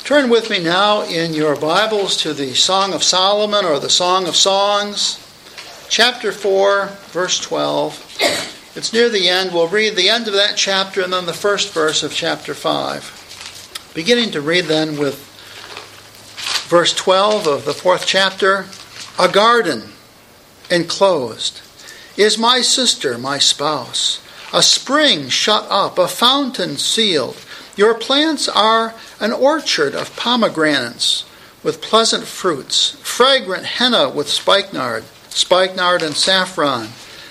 Turn with me now in your Bibles to the Song of Solomon, or the Song of Songs, chapter 4, verse 12. It's near the end. We'll read the end of that chapter and then the first verse of chapter 5. Beginning to read then with verse 12 of the 4th chapter. A garden enclosed is my sister, my spouse, a spring shut up, a fountain sealed. Your plants are an orchard of pomegranates with pleasant fruits, fragrant henna with spikenard and saffron,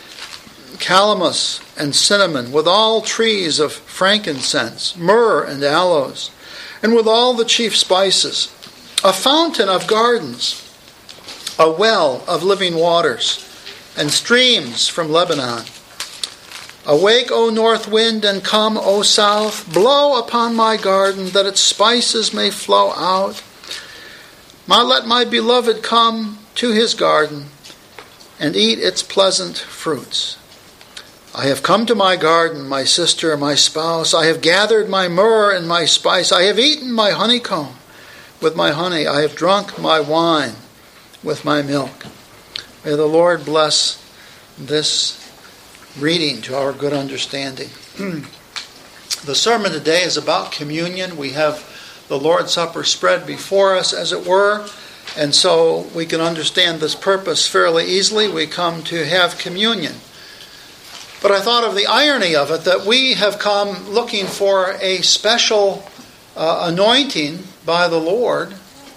calamus and cinnamon, with all trees of frankincense, myrrh and aloes, and with all the chief spices, a fountain of gardens, a well of living waters, and streams from Lebanon. Awake, O north wind, and come, O south. Blow upon my garden, that its spices may flow out. Let my beloved come to his garden, and eat its pleasant fruits. I have come to my garden, my sister, my spouse. I have gathered my myrrh and my spice. I have eaten my honeycomb with my honey. I have drunk my wine with my milk. May the Lord bless this reading to our good understanding. The sermon today is about communion. We have the Lord's Supper spread before us, as it were, and so we can understand this purpose fairly easily. We come to have communion. But I thought of the irony of it, that we have come looking for a special anointing by the Lord,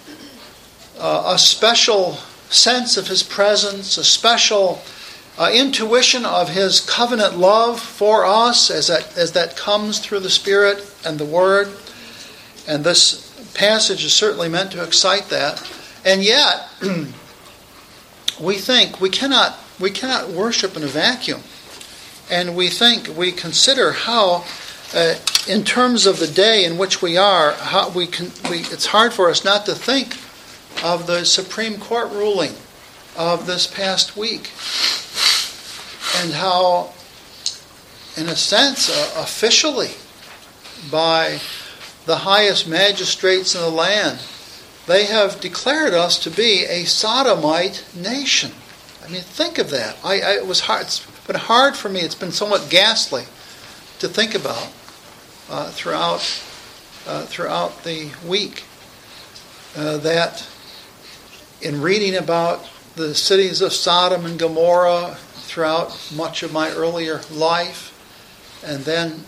a special sense of His presence, a special intuition of His covenant love for us as that comes through the Spirit and the Word. And this passage is certainly meant to excite that. And yet, we think we cannot worship in a vacuum. And we consider how, in terms of the day in which we are, it's hard for us not to think of the Supreme Court ruling of this past week. And how, in a sense, officially, by the highest magistrates in the land, they have declared us to be a sodomite nation. I mean, think of that. It was hard. It's been hard for me. It's been somewhat ghastly to think about throughout the week. That in reading about the cities of Sodom and Gomorrah throughout much of my earlier life, and then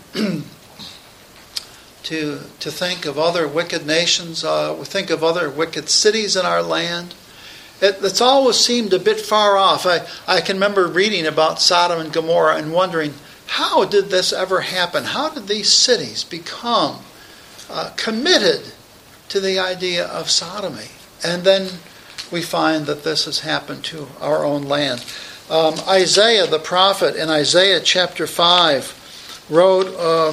to think of other wicked nations, we think of other wicked cities in our land. It's always seemed a bit far off. I can remember reading about Sodom and Gomorrah and wondering, how did this ever happen? How did these cities become committed to the idea of sodomy? And then we find that this has happened to our own land. Isaiah the prophet in Isaiah chapter 5 wrote,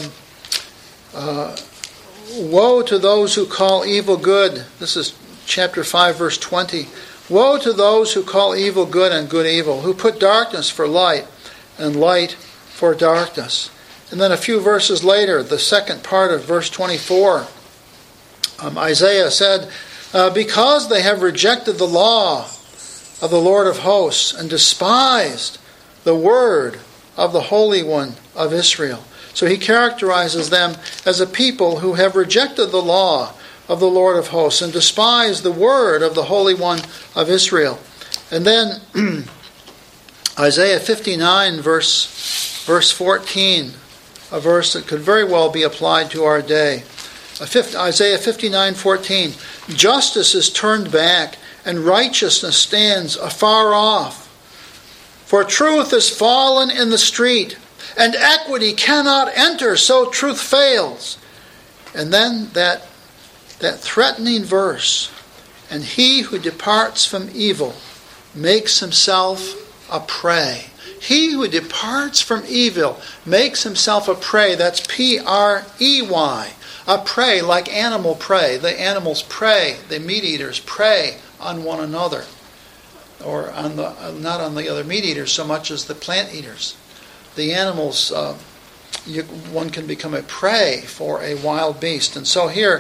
woe to those who call evil good. This is chapter 5 verse 20. Woe to those who call evil good and good evil, who put darkness for light and light for darkness. And then a few verses later, the second part of verse 24, Isaiah said, because they have rejected the law of the Lord of hosts and despised the word of the Holy One of Israel. So he characterizes them as a people who have rejected the law of the Lord of hosts and despised the word of the Holy One of Israel. And then Isaiah 59 verse 14, a verse that could very well be applied to our day. Isaiah 59:14, justice is turned back and righteousness stands afar off. For truth is fallen in the street, and equity cannot enter, so truth fails. And then that threatening verse, and he who departs from evil makes himself a prey. He who departs from evil makes himself a prey. That's P-R-E-Y. A prey, like animal prey. The animals prey, the meat eaters prey on one another, or not on the other meat eaters so much as the plant eaters. The animals, one can become a prey for a wild beast. And so here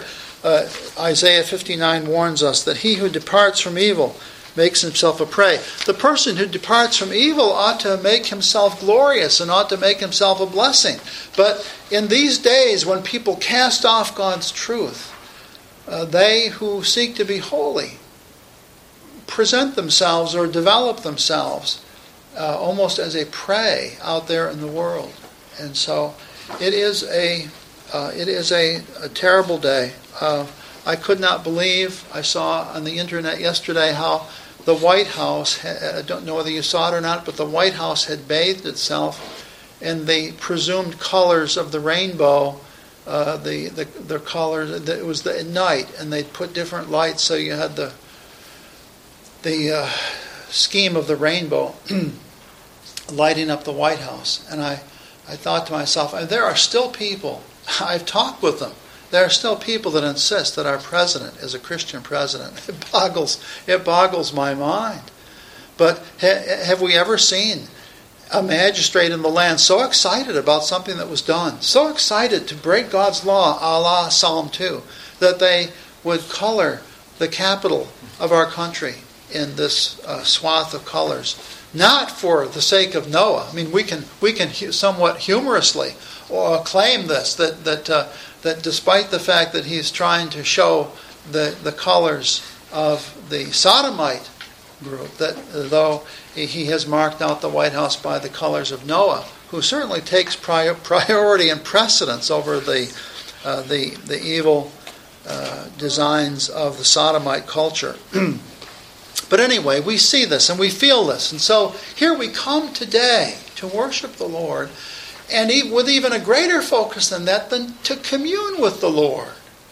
Isaiah 59 warns us that he who departs from evil makes himself a prey. The person who departs from evil ought to make himself glorious and ought to make himself a blessing. But in these days when people cast off God's truth, they who seek to be holy present themselves or develop themselves almost as a prey out there in the world. And so it is a terrible day. I could not believe, I saw on the internet yesterday how the White House, I don't know whether you saw it or not, but the White House had bathed itself in the presumed colors of the rainbow. The colors, it was at night, and they'd put different lights, so you had the scheme of the rainbow lighting up the White House. And I thought to myself, there are still people, I've talked with them, there are still people that insist that our president is a Christian president. It boggles my mind. But have we ever seen a magistrate in the land so excited about something that was done, so excited to break God's law, a la Psalm 2, that they would color the capital of our country in this swath of colors? Not for the sake of Noah. I mean, we can somewhat humorously claim this, that despite the fact that he's trying to show the colors of the Sodomite group, that though he has marked out the White House by the colors of Noah, who certainly takes priority and precedence over the evil designs of the Sodomite culture. But anyway, we see this and we feel this. And so here we come today to worship the Lord, and with even a greater focus than that, than to commune with the Lord,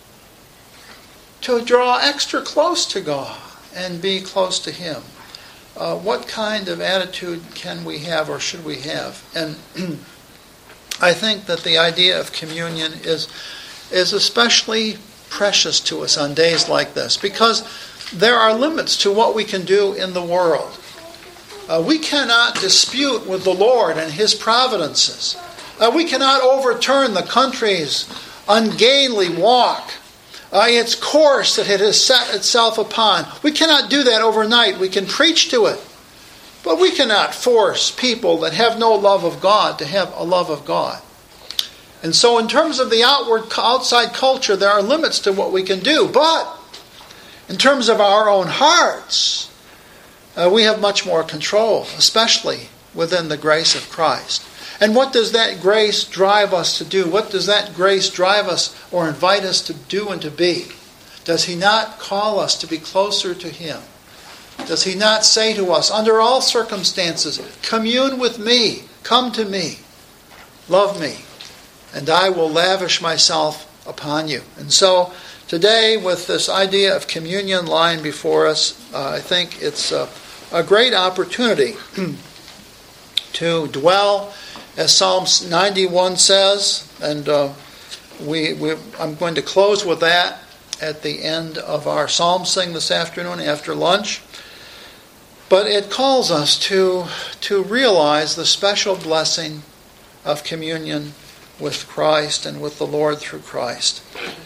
to draw extra close to God and be close to Him. What kind of attitude can we have or should we have? And I think that the idea of communion is especially precious to us on days like this, because there are limits to what we can do in the world. We cannot dispute with the Lord and His providences. We cannot overturn the country's ungainly walk, its course that it has set itself upon. We cannot do that overnight. We can preach to it, but we cannot force people that have no love of God to have a love of God. And so in terms of the outside culture, there are limits to what we can do. But in terms of our own hearts, we have much more control, especially within the grace of Christ. And what does that grace drive us to do? What does that grace drive us or invite us to do and to be? Does He not call us to be closer to Him? Does He not say to us, under all circumstances, commune with me, come to me, love me, and I will lavish myself upon you? And so today, with this idea of communion lying before us, I think it's a great opportunity to dwell, as Psalm 91 says, and I'm going to close with that at the end of our psalm sing this afternoon after lunch. But it calls us to realize the special blessing of communion with Christ and with the Lord through Christ,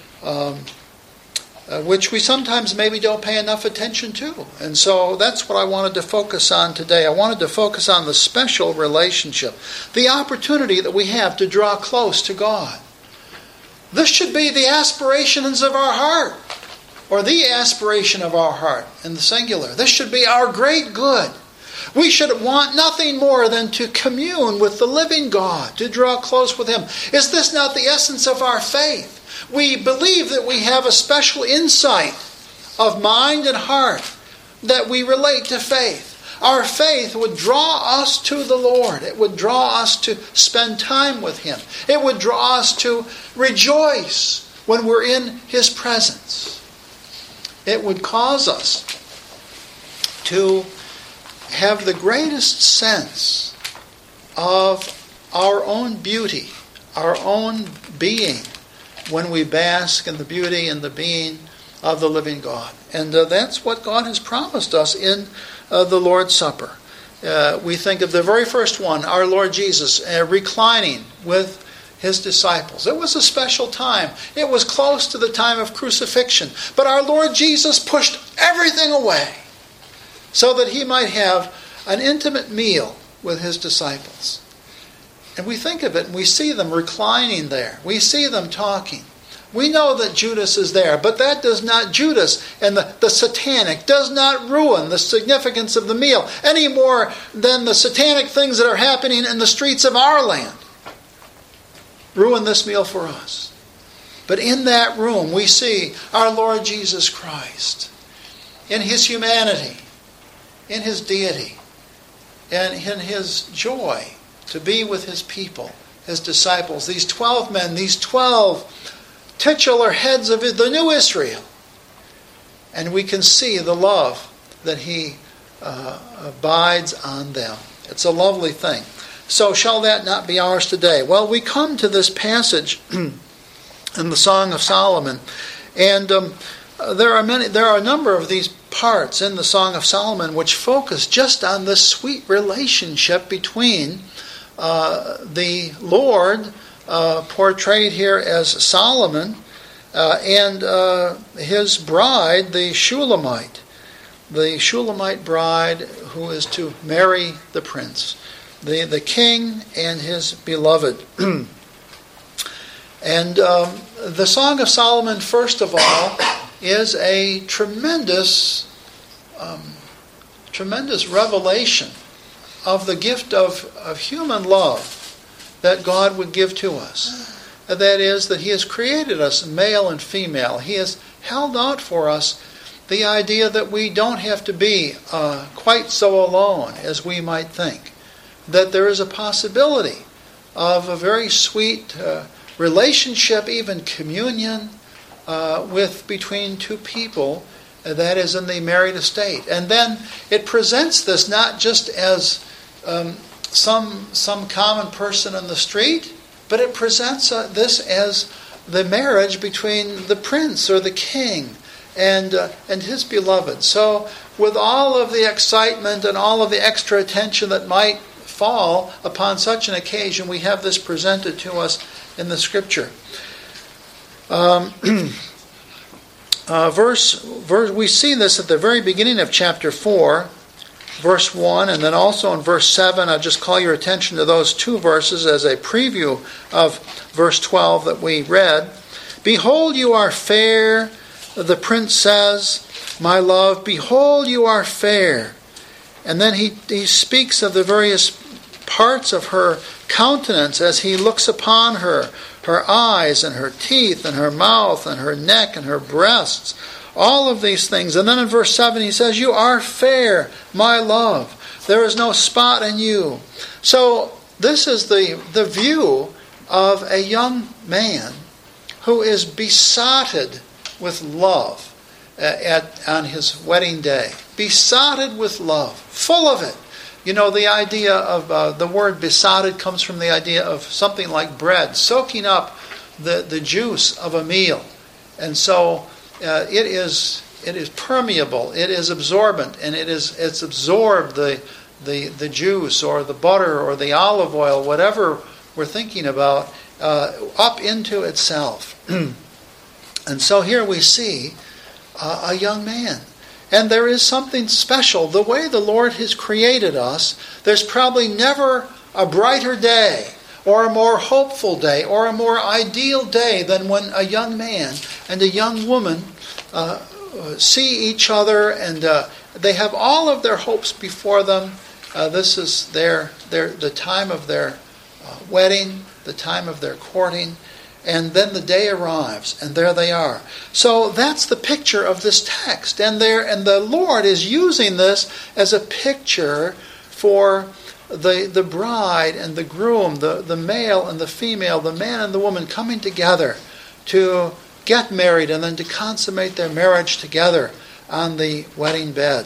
which we sometimes maybe don't pay enough attention to. And so that's what I wanted to focus on today. I wanted to focus on the special relationship, the opportunity that we have to draw close to God. This should be the aspirations of our heart, or the aspiration of our heart in the singular. This should be our great good. We should want nothing more than to commune with the living God, to draw close with Him. Is this not the essence of our faith? We believe that we have a special insight of mind and heart that we relate to faith. Our faith would draw us to the Lord. It would draw us to spend time with Him. It would draw us to rejoice when we're in His presence. It would cause us to have the greatest sense of our own beauty, our own being, when we bask in the beauty and the being of the living God. And that's what God has promised us in the Lord's Supper. We think of the very first one, our Lord Jesus, reclining with his disciples. It was a special time. It was close to the time of crucifixion. But our Lord Jesus pushed everything away so that he might have an intimate meal with his disciples. And we think of it and we see them reclining there. We see them talking. We know that Judas is there, but that does not, Judas and the satanic does not ruin the significance of the meal any more than the satanic things that are happening in the streets of our land ruin this meal for us. But in that room we see our Lord Jesus Christ in his humanity, in his deity, and in his joy to be with his people, his disciples, these 12 men, these 12 titular heads of the new Israel. And we can see the love that he abides on them. It's a lovely thing. So shall that not be ours today? Well, we come to this passage in the Song of Solomon, and there are a number of these parts in the Song of Solomon which focus just on this sweet relationship between the Lord, portrayed here as Solomon, and his bride, the Shulamite bride who is to marry the prince, the king and his beloved. And the Song of Solomon, first of all, is a tremendous revelation of the gift of human love that God would give to us. That is, that he has created us male and female. He has held out for us the idea that we don't have to be quite so alone as we might think. That there is a possibility of a very sweet relationship, even communion, between two people, that is in the married estate. And then it presents this not just as some common person in the street, but it presents this as the marriage between the prince or the king and his beloved. So with all of the excitement and all of the extra attention that might fall upon such an occasion, we have this presented to us in the Scripture. We see this at the very beginning of chapter 4, verse 1, and then also in verse 7. I'll just call your attention to those two verses as a preview of verse 12 that we read. Behold, you are fair, the prince says, my love, behold, you are fair. And then he speaks of the various parts of her countenance as he looks upon her eyes and her teeth and her mouth and her neck and her breasts, all of these things. And then in verse 7 he says, you are fair, my love. There is no spot in you. So this is the view of a young man who is besotted with love on his wedding day. Besotted with love, full of it. You know, the idea of the word besotted comes from the idea of something like bread, soaking up the juice of a meal. And so it is permeable, it is absorbent, and it's absorbed the juice or the butter or the olive oil, whatever we're thinking about, up into itself. And so here we see a young man. And there is something special. The way the Lord has created us, there's probably never a brighter day or a more hopeful day or a more ideal day than when a young man and a young woman see each other, and they have all of their hopes before them. This is the time of their wedding, the time of their courting. And then the day arrives, and there they are. So that's the picture of this text. And the Lord is using this as a picture for the bride and the groom, the male and the female, the man and the woman coming together to get married and then to consummate their marriage together on the wedding bed.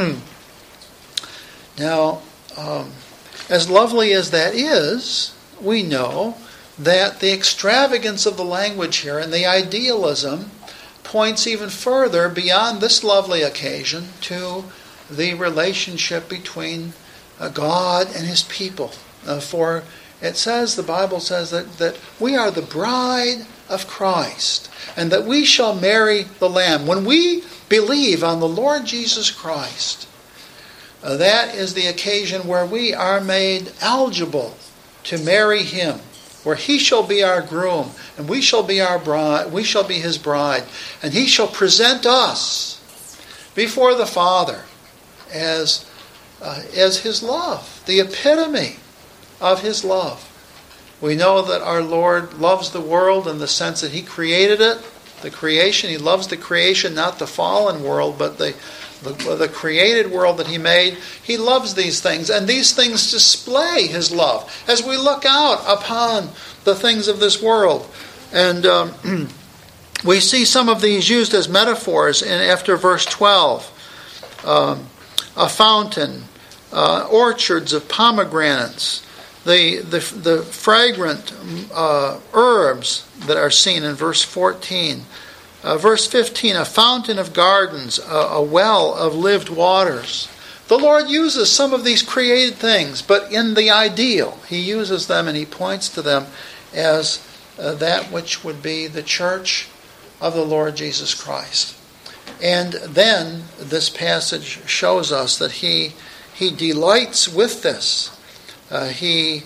Now, as lovely as that is, we know that the extravagance of the language here and the idealism points even further beyond this lovely occasion to the relationship between God and his people. For It says, the Bible says that we are the bride of Christ, and that we shall marry the Lamb. When we believe on the Lord Jesus Christ, that is the occasion where we are made eligible to marry Him, where He shall be our groom, and we shall be our bride. We shall be His bride, and He shall present us before the Father as His love, the epitome of His love. We know that our Lord loves the world in the sense that He created it, the creation. He loves the creation, not the fallen world, but the created world that He made. He loves these things, and these things display His love as we look out upon the things of this world. And we see some of these used as metaphors after verse 12. A fountain, orchards of pomegranates, the fragrant herbs that are seen in verse 14. Verse 15, a fountain of gardens, a well of lived waters. The Lord uses some of these created things, but in the ideal, He uses them and He points to them as that which would be the church of the Lord Jesus Christ. And then this passage shows us that He delights with this. He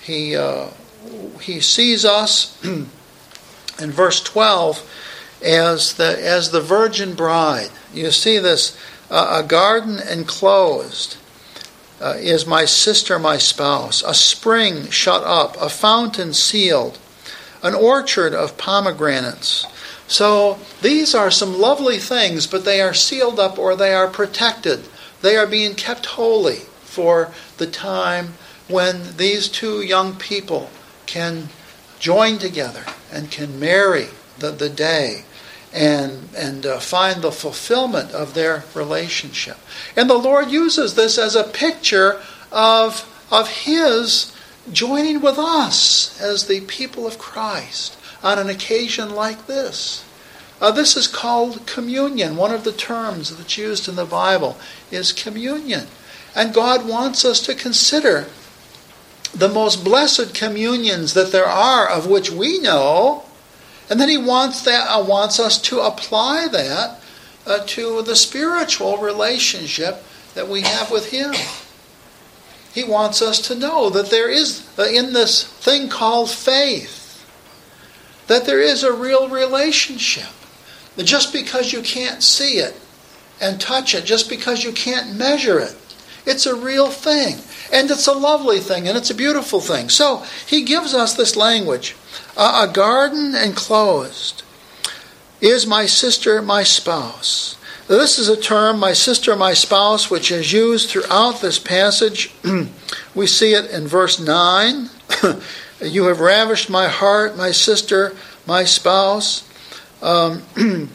sees us in verse 12 as the virgin bride. You see this, a garden enclosed is my sister, my spouse, a spring shut up, a fountain sealed, an orchard of pomegranates. So these are some lovely things, but they are sealed up or they are protected. They are being kept holy for the time when these two young people can join together and can marry the day and find the fulfillment of their relationship. And the Lord uses this as a picture of His joining with us as the people of Christ on an occasion like this. This is called communion. One of the terms that's used in the Bible is communion. And God wants us to consider the most blessed communions that there are, of which we know, and then He wants us to apply that to the spiritual relationship that we have with Him. He wants us to know that there is, in this thing called faith, that there is a real relationship. Just because you can't see it and touch it, just because you can't measure it, it's a real thing. And it's a lovely thing, and it's a beautiful thing. So He gives us this language. A garden enclosed is my sister, my spouse. This is a term, my sister, my spouse, which is used throughout this passage. We see it in verse 9. You have ravished my heart, my sister, my spouse. And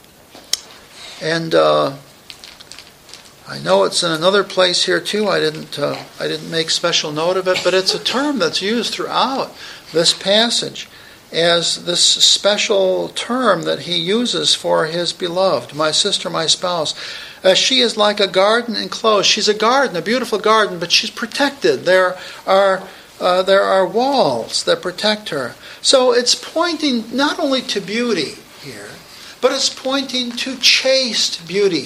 I know it's in another place here too. I didn't make special note of it, but it's a term that's used throughout this passage as this special term that He uses for His beloved, my sister, my spouse. She is like a garden enclosed. She's a garden, a beautiful garden, but she's protected. There are walls that protect her. So it's pointing not only to beauty here, but it's pointing to chaste beauty.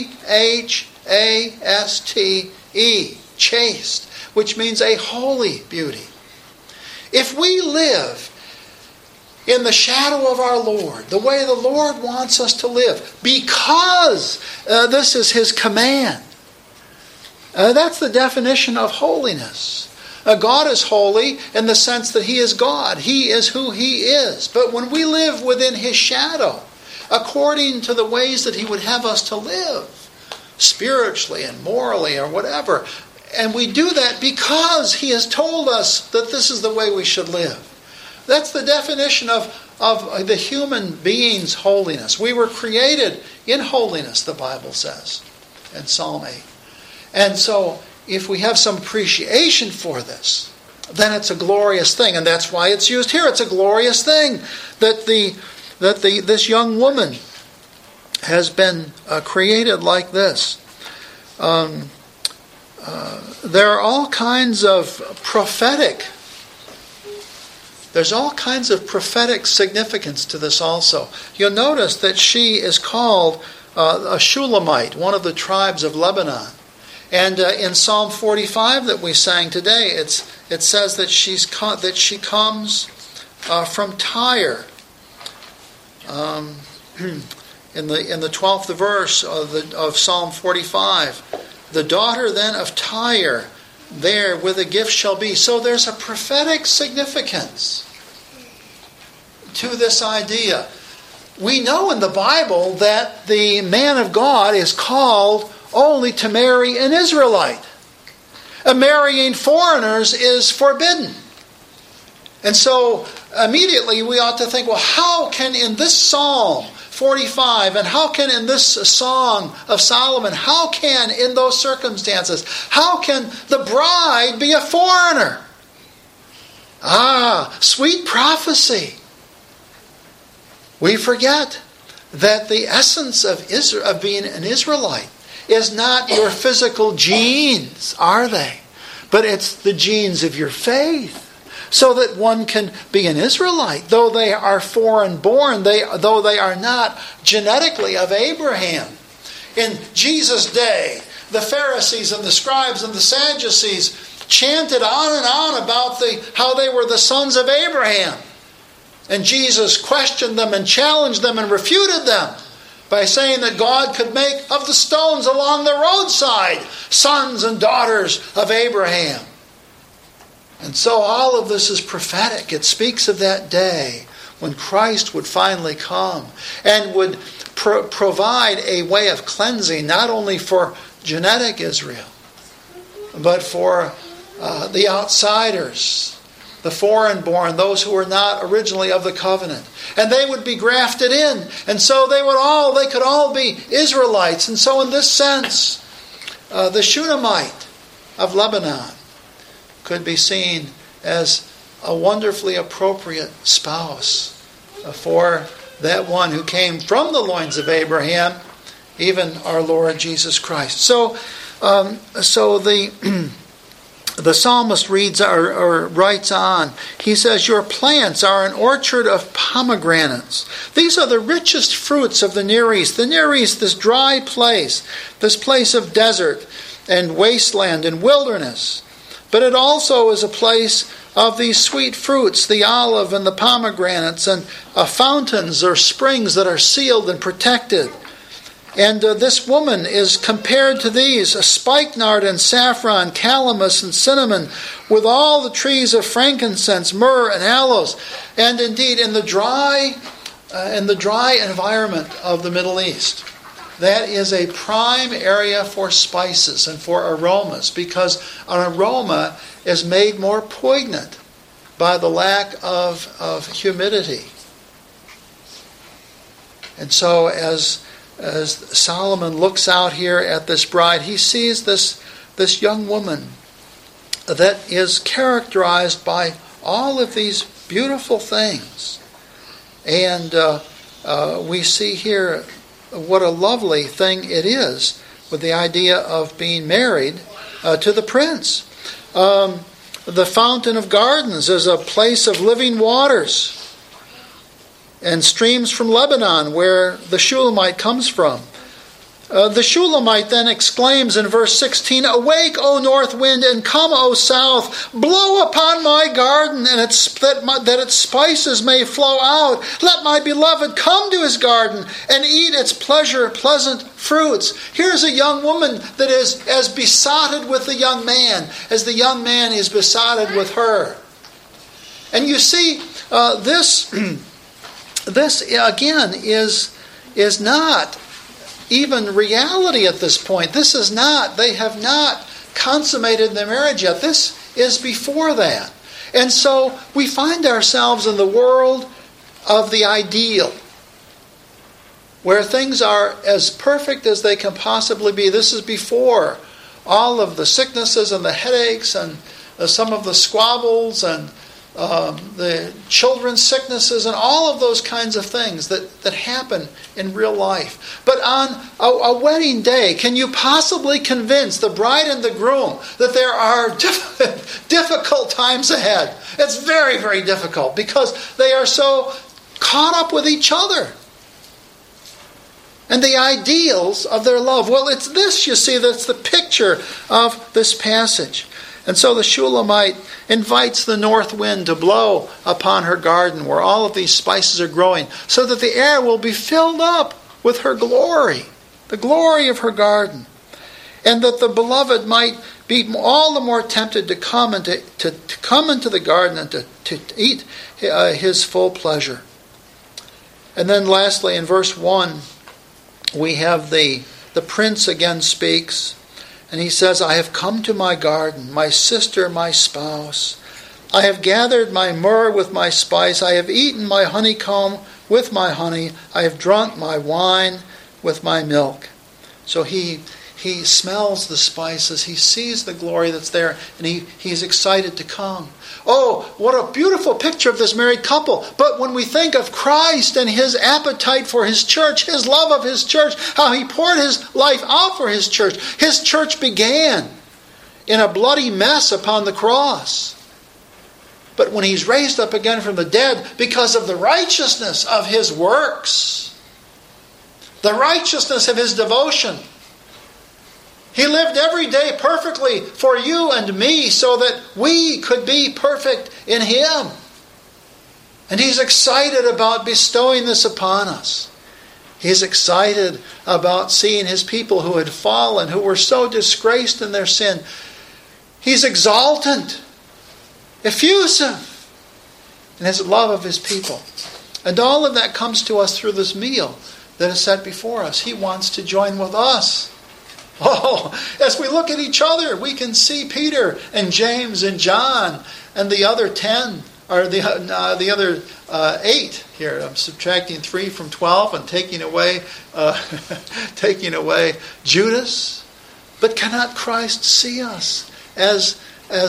C-H-A-S-T-E, chaste, which means a holy beauty. If we live in the shadow of our Lord, the way the Lord wants us to live, because this is His command, that's the definition of holiness. God is holy in the sense that He is God. He is who He is. But when we live within His shadow, according to the ways that He would have us to live, spiritually and morally or whatever, and we do that because He has told us that this is the way we should live. That's the definition of the human being's holiness. We were created in holiness, the Bible says in Psalm 8. And so, if we have some appreciation for this, then it's a glorious thing. And that's why it's used here. It's a glorious thing that this young woman has been created like this. There are all kinds of prophetic there's all kinds of prophetic significance to this also. You'll notice that she is called a Shulamite, one of the tribes of Lebanon. And in Psalm 45 that we sang today, it says that she comes from Tyre. In the 12th verse of Psalm 45, the daughter then of Tyre, there with a gift shall be. So there's a prophetic significance to this idea. We know in the Bible that the man of God is called only to marry an Israelite. Marrying foreigners is forbidden. And so immediately we ought to think, well, how can in this Psalm 45 and how can in this Song of Solomon, how can in those circumstances, how can the bride be a foreigner? Sweet prophecy. We forget that the essence of being an Israelite is not your physical genes, are they? But it's the genes of your faith. So that one can be an Israelite, though they are foreign born, though they are not genetically of Abraham. In Jesus' day, the Pharisees and the scribes and the Sadducees chanted on and on about how they were the sons of Abraham. And Jesus questioned them and challenged them and refuted them by saying that God could make of the stones along the roadside sons and daughters of Abraham. And so all of this is prophetic. It speaks of that day when Christ would finally come and would provide a way of cleansing not only for genetic Israel, but for the outsiders, the foreign-born, those who were not originally of the covenant. And they would be grafted in. And so they could all be Israelites. And so in this sense, the Shunammite of Lebanon could be seen as a wonderfully appropriate spouse for that one who came from the loins of Abraham, even our Lord Jesus Christ. So the psalmist reads or writes on. He says, "Your plants are an orchard of pomegranates. These are the richest fruits of the Near East." The Near East, this dry place, this place of desert and wasteland and wilderness. But it also is a place of these sweet fruits, the olive and the pomegranates, and fountains or springs that are sealed and protected. And this woman is compared to these, a spikenard and saffron, calamus and cinnamon, with all the trees of frankincense, myrrh and aloes. And indeed, in the dry environment of the Middle East, that is a prime area for spices and for aromas, because an aroma is made more poignant by the lack of humidity. And so as Solomon looks out here at this bride, he sees this young woman that is characterized by all of these beautiful things. And we see here what a lovely thing it is with the idea of being married to the prince. The fountain of gardens is a place of living waters and streams from Lebanon where the Shulamite comes from. The Shulamite then exclaims in verse 16, "Awake, O north wind, and come, O south. Blow upon my garden, and that its spices may flow out. Let my beloved come to his garden and eat its pleasant fruits." Here's a young woman that is as besotted with the young man as the young man is besotted with her. And you see, this again is not even reality at this point. They have not consummated their marriage yet. This is before that. And so we find ourselves in the world of the ideal, where things are as perfect as they can possibly be. This is before all of the sicknesses and the headaches and some of the squabbles and the children's sicknesses, and all of those kinds of things that happen in real life. But on a wedding day, can you possibly convince the bride and the groom that there are difficult times ahead? It's very, very difficult because they are so caught up with each other and the ideals of their love. Well, it's this, you see, that's the picture of this passage. And so the Shulamite invites the north wind to blow upon her garden where all of these spices are growing, so that the air will be filled up with her glory, the glory of her garden, and that the beloved might be all the more tempted to come and to come into the garden and to eat his full pleasure. And then lastly, in verse 1, we have the prince again speaks. And he says, I have come to my garden, my sister, my spouse. I have gathered my myrrh with my spice. I have eaten my honeycomb with my honey. I have drunk my wine with my milk. So he smells the spices. He sees the glory that's there. And he's excited to come. Oh, what a beautiful picture of this married couple. But when we think of Christ and his appetite for his church, his love of his church, how he poured his life out for his church began in a bloody mess upon the cross. But when he's raised up again from the dead, because of the righteousness of his works, the righteousness of his devotion, he lived every day perfectly for you and me so that we could be perfect in him. And he's excited about bestowing this upon us. He's excited about seeing his people who had fallen, who were so disgraced in their sin. He's exultant, effusive in his love of his people. And all of that comes to us through this meal that is set before us. He wants to join with us. Oh, as we look at each other, we can see Peter and James and John and the other 10, or the other 8 here. I'm subtracting 3 from 12 and taking away Judas. But cannot Christ see us as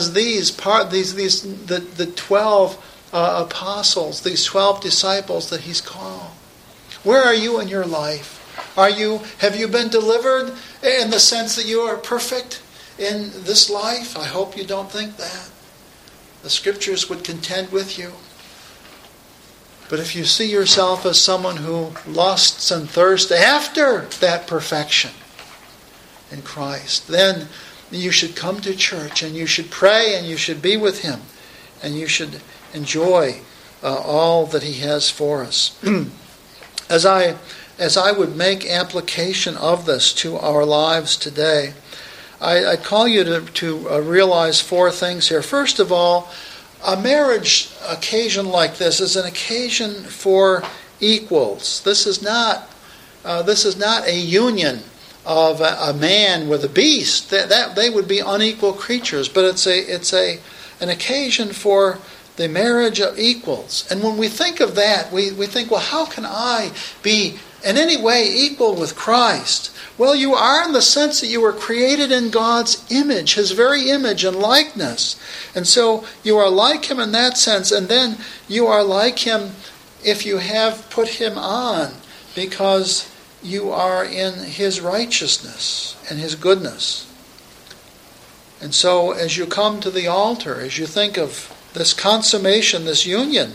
the 12 apostles, these 12 disciples that he's called? Where are you in your life? Have you been delivered in the sense that you are perfect in this life? I hope you don't think that. The Scriptures would contend with you. But if you see yourself as someone who lusts and thirsts after that perfection in Christ, then you should come to church and you should pray and you should be with him and you should enjoy all that he has for us. As I would make application of this to our lives today, I call you to realize 4 things here. First of all, a marriage occasion like this is an occasion for equals. This is not a union of a man with a beast. That they would be unequal creatures. But it's an occasion for the marriage of equals. And when we think of that, we think, well, how can I be in any way equal with Christ? Well, you are in the sense that you were created in God's image, his very image and likeness. And so you are like him in that sense, and then you are like him if you have put him on, because you are in his righteousness and his goodness. And so as you come to the altar, as you think of this consummation, this union,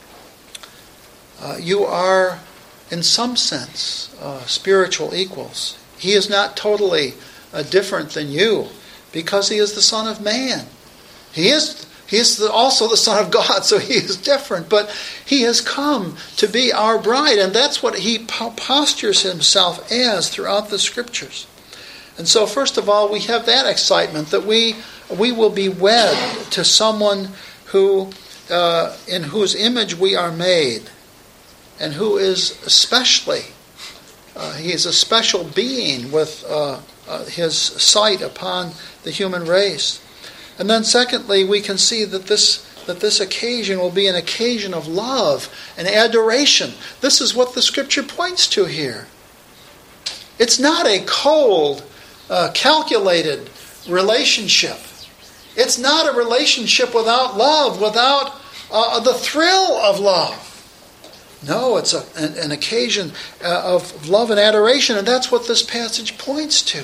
you are in some sense spiritual equals. He is not totally different than you because he is the Son of Man. He is also the Son of God, so he is different. But he has come to be our bride, and that's what he postures himself as throughout the Scriptures. And so first of all, we have that excitement that we will be wed to someone who, in whose image we are made, and who is especially, he is a special being with his sight upon the human race. And then secondly, we can see that this occasion will be an occasion of love and adoration. This is what the Scripture points to here. It's not a cold, calculated relationship. It's not a relationship without love, without the thrill of love. No, it's an occasion of love and adoration, and that's what this passage points to.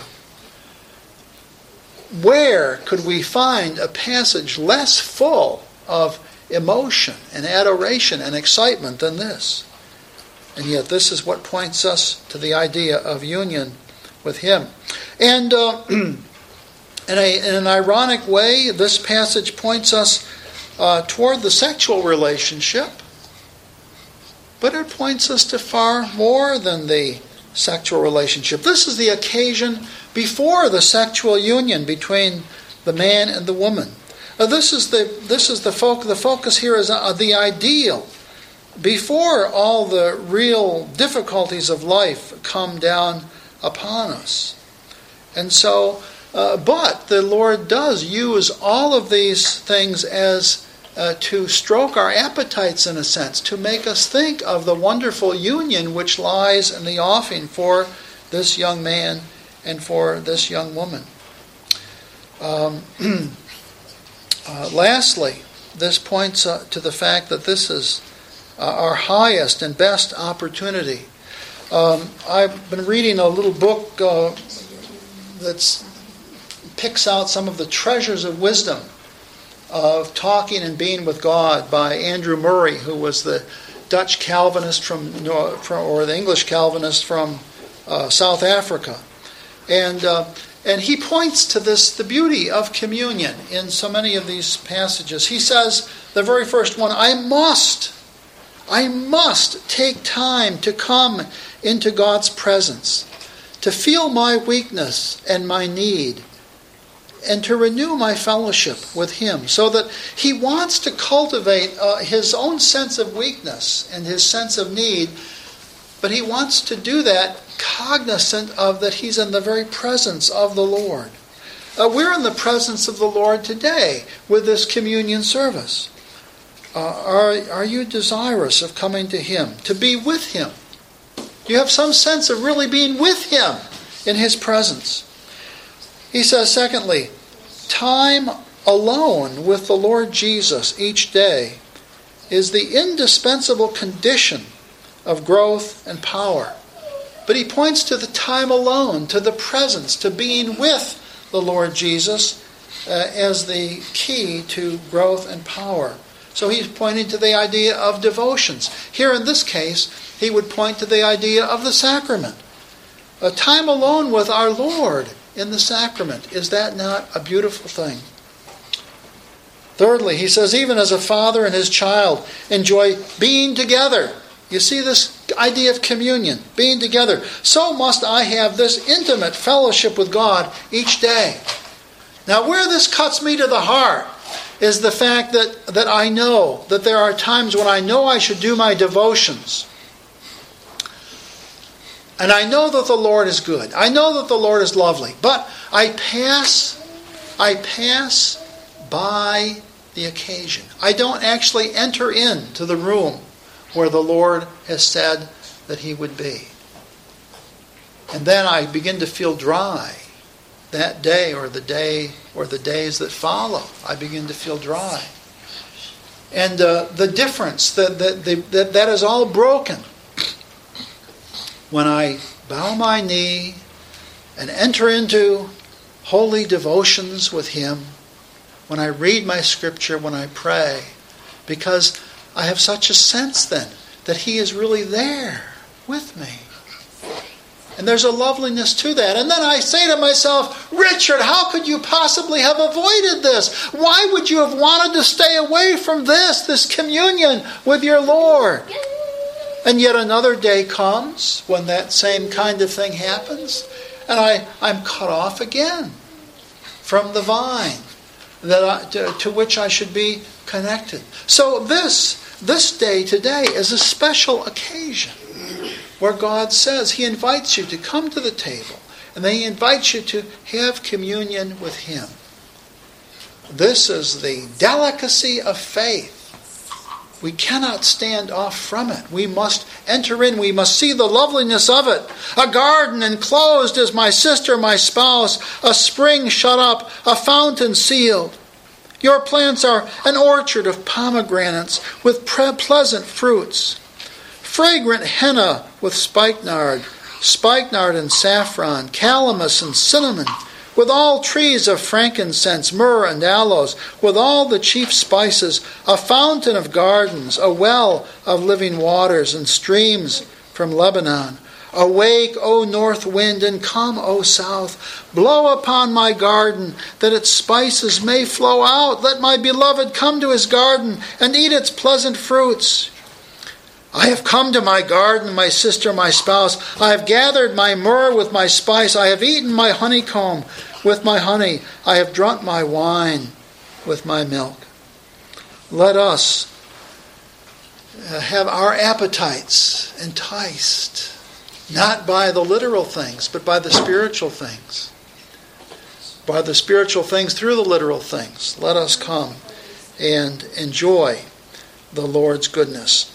Where could we find a passage less full of emotion and adoration and excitement than this? And yet this is what points us to the idea of union with Him. And in an ironic way, this passage points us toward the sexual relationship, but it points us to far more than the sexual relationship. This is the occasion before the sexual union between the man and the woman. The focus here is the ideal before all the real difficulties of life come down upon us. And so, but the Lord does use all of these things as to stroke our appetites in a sense, to make us think of the wonderful union which lies in the offing for this young man and for this young woman. Lastly, this points to the fact that this is our highest and best opportunity. I've been reading a little book that picks out some of the treasures of wisdom of talking and being with God by Andrew Murray, who was the Dutch Calvinist or the English Calvinist from South Africa. And he points to the beauty of communion in so many of these passages. He says, the very first one, I must take time to come into God's presence, to feel my weakness and my need, and to renew my fellowship with Him, so that he wants to cultivate his own sense of weakness and his sense of need, but he wants to do that cognizant of that he's in the very presence of the Lord. We're in the presence of the Lord today with this communion service. Are you desirous of coming to Him, to be with Him? Do you have some sense of really being with Him in His presence? He says, secondly, time alone with the Lord Jesus each day is the indispensable condition of growth and power. But he points to the time alone, to the presence, to being with the Lord Jesus as the key to growth and power. So he's pointing to the idea of devotions. Here in this case, he would point to the idea of the sacrament. A time alone with our Lord in the sacrament. Is that not a beautiful thing? Thirdly, he says, even as a father and his child enjoy being together. You see this idea of communion, being together. So must I have this intimate fellowship with God each day. Now, where this cuts me to the heart is the fact that I know that there are times when I know I should do my devotions. And I know that the Lord is good. I know that the Lord is lovely. But I pass by the occasion. I don't actually enter into the room where the Lord has said that He would be. And then I begin to feel dry that day or the days that follow. I begin to feel dry. And the difference, that is all broken when I bow my knee and enter into holy devotions with Him, when I read my scripture, when I pray, because I have such a sense then that He is really there with me. And there's a loveliness to that. And then I say to myself, Richard, how could you possibly have avoided this? Why would you have wanted to stay away from this communion with your Lord? And yet another day comes when that same kind of thing happens, and I'm cut off again from the vine to which I should be connected. So this day today is a special occasion where God says He invites you to come to the table, and then He invites you to have communion with Him. This is the delicacy of faith. We cannot stand off from it. We must enter in. We must see the loveliness of it. A garden enclosed is my sister, my spouse, a spring shut up, a fountain sealed. Your plants are an orchard of pomegranates with pleasant fruits. Fragrant henna with spikenard and saffron, calamus and cinnamon, with all trees of frankincense, myrrh and aloes, with all the chief spices, a fountain of gardens, a well of living waters, and streams from Lebanon. Awake, O north wind, and come, O south. Blow upon my garden, that its spices may flow out. Let my beloved come to his garden and eat its pleasant fruits. I have come to my garden, my sister, my spouse. I have gathered my myrrh with my spice. I have eaten my honeycomb with my honey. I have drunk my wine with my milk. Let us have our appetites enticed, not by the literal things, but by the spiritual things. By the spiritual things through the literal things. Let us come and enjoy the Lord's goodness.